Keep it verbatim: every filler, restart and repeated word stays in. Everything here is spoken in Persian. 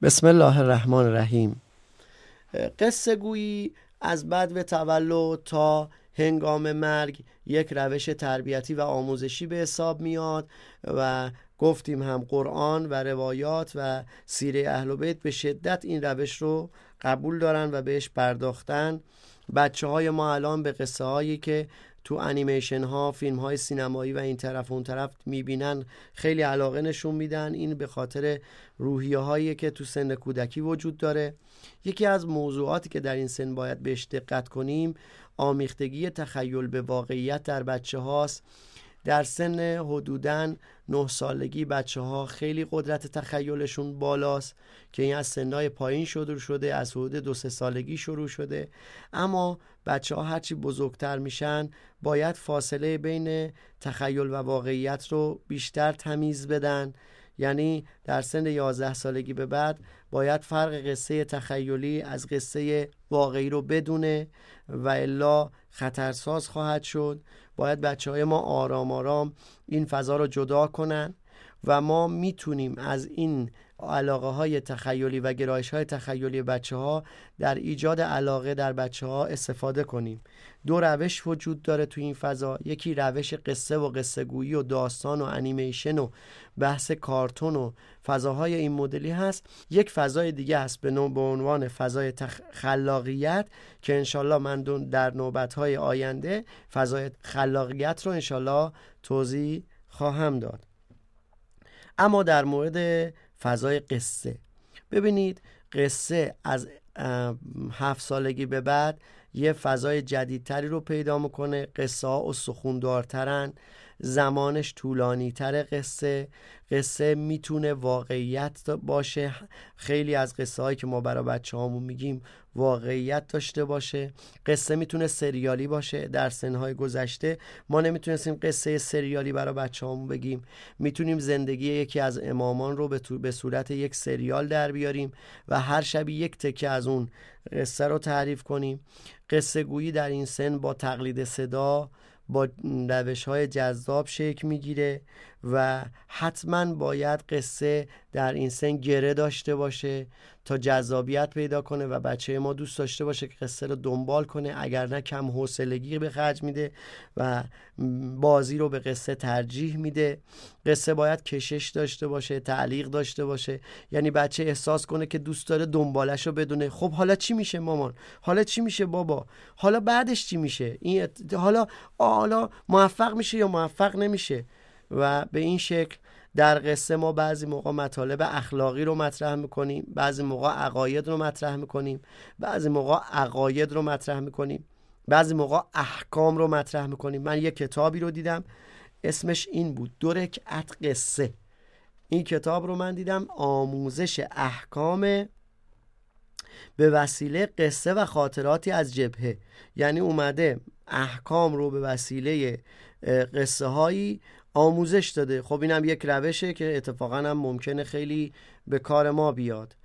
بسم الله الرحمن الرحیم. قصه گویی از بدو تولد تا هنگام مرگ یک روش تربیتی و آموزشی به حساب میاد و گفتیم هم قرآن و روایات و سیره اهل بیت به شدت این روش رو قبول دارن و بهش پرداختن. بچه های ما الان به قصه هایی که تو انیمیشن ها، فیلم های سینمایی و این طرف اون طرف میبینن خیلی علاقه نشون میدن. این به خاطر روحیه هایی که تو سن کودکی وجود داره. یکی از موضوعاتی که در این سن باید بهش دقت کنیم آمیختگی تخیل به واقعیت در بچه هاست. در سن حدوداً نه سالگی بچه ها خیلی قدرت تخیلشون بالاست که این از سنهای پایین شروع شده، از حدود دو سه سالگی شروع شده. اما بچه ها هرچی بزرگتر میشن باید فاصله بین تخیل و واقعیت رو بیشتر تمیز بدن. یعنی در سن یازده سالگی به بعد باید فرق قصه تخیلی از قصه واقعی رو بدونه و الا خطرساز خواهد شد. باید بچه های ما آرام آرام این فضا رو جدا کنن و ما میتونیم از این علاقه های تخیلی و گرایش های تخیلی بچه ها در ایجاد علاقه در بچه ها استفاده کنیم. دو روش وجود داره تو این فضا. یکی روش قصه و قصه گویی و داستان و انیمیشن و بحث کارتون و فضاهای این مدلی هست. یک فضای دیگه هست به نوع به عنوان فضای تخ... خلاقیت که انشالله من در نوبتهای آینده فضای خلاقیت رو انشالله توضیح خواهم داد. اما در مورد فضای قصه، ببینید قصه از هفت سالگی به بعد یه فضای جدیدتری رو پیدا میکنه. قصه ها استخوندارترن، زمانش طولانی تره. قصه قصه میتونه واقعیت باشه. خیلی از قصه هایی که ما برای بچه هامون میگیم واقعیت داشته باشه. قصه میتونه سریالی باشه. در سنهای گذشته ما نمیتونستیم قصه سریالی برای بچه هامون بگیم. میتونیم زندگی یکی از امامان رو به صورت یک سریال در بیاریم و هر شبی یک تکه از اون قصه رو تعریف کنیم. قصه گویی در این سن با تقلید صدا با روش‌های جذاب شکل میگیره و حتما باید قصه در این سن گره داشته باشه تا جذابیت پیدا کنه و بچه ما دوست داشته باشه که قصه رو دنبال کنه. اگر نه کم حوصلگی به خرج میده و بازی رو به قصه ترجیح میده. قصه باید کشش داشته باشه، تعلیق داشته باشه. یعنی بچه احساس کنه که دوست داره دنبالش رو بدونه. خب حالا چی میشه مامان؟ حالا چی میشه بابا؟ حالا بعدش چی میشه؟ این حالا حالا موفق میشه یا موفق نمیشه؟ و به این شکل در قصه ما بعضی موقع مطالب اخلاقی رو مطرح میکنیم، بعضی موقع عقاید رو مطرح میکنیم، بعضی موقع عقاید رو مطرح میکنیم، بعضی موقع احکام رو مطرح میکنیم. من یک کتابی رو دیدم اسمش این بود، دو رکعت قصه. این کتاب رو من دیدم آموزش احکام به وسیله قصه و خاطراتی از جبهه. یعنی اومده احکام رو به وسیله قصه هایی آموزش داده. خب اینم یک روشه که اتفاقا هم ممکنه خیلی به کار ما بیاد.